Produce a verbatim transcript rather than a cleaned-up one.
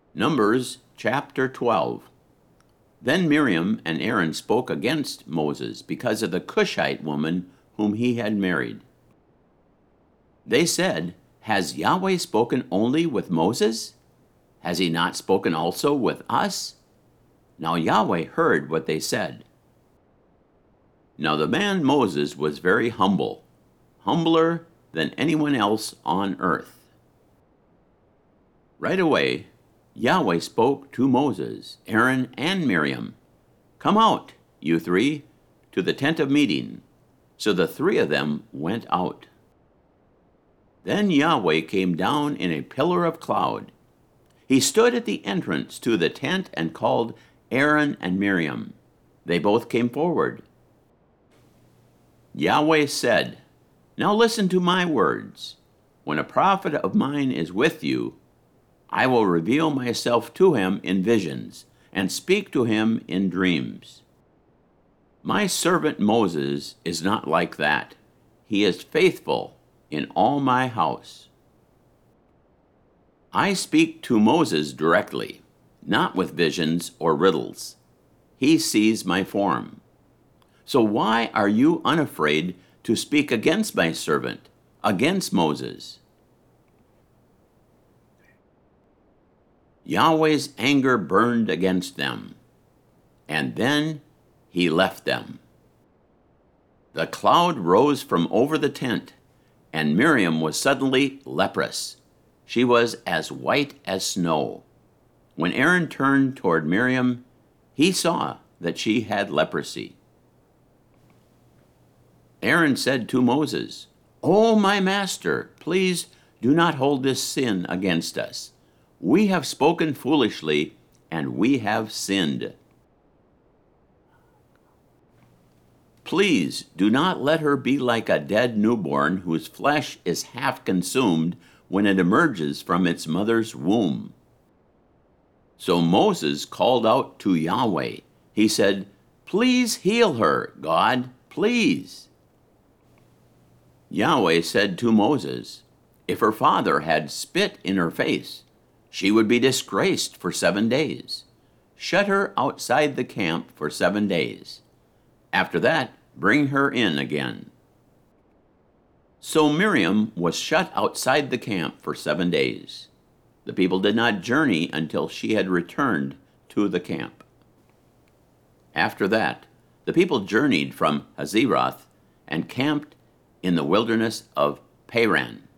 Numbers chapter twelve. Then Miriam and Aaron spoke against Moses because of the Cushite woman whom he had married. They said, "Has Yahweh spoken only with Moses? Has he not spoken also with us?" Now Yahweh heard what they said. Now the man Moses was very humble, humbler than anyone else on earth. Right away, Yahweh spoke to Moses, Aaron, and Miriam. "Come out, you three, to the tent of meeting." So the three of them went out. Then Yahweh came down in a pillar of cloud. He stood at the entrance to the tent and called Aaron and Miriam. They both came forward. Yahweh said, "Now listen to my words. When a prophet of mine is with you, I will reveal myself to him in visions and speak to him in dreams. My servant Moses is not like that. He is faithful in all my house. I speak to Moses directly, not with visions or riddles. He sees my form. So why are you unafraid to speak against my servant, against Moses?" Yahweh's anger burned against them, and then he left them. The cloud rose from over the tent, and Miriam was suddenly leprous. She was as white as snow. When Aaron turned toward Miriam, he saw that she had leprosy. Aaron said to Moses, "Oh, my master, please do not hold this sin against us. We have spoken foolishly, and we have sinned. Please do not let her be like a dead newborn whose flesh is half consumed when it emerges from its mother's womb." So Moses called out to Yahweh. He said, "Please heal her, God, please." Yahweh said to Moses, "If her father had spit in her face, she would be disgraced for seven days. Shut her outside the camp for seven days. After that, bring her in again." So Miriam was shut outside the camp for seven days. The people did not journey until she had returned to the camp. After that, the people journeyed from Hazeroth and camped in the wilderness of Paran.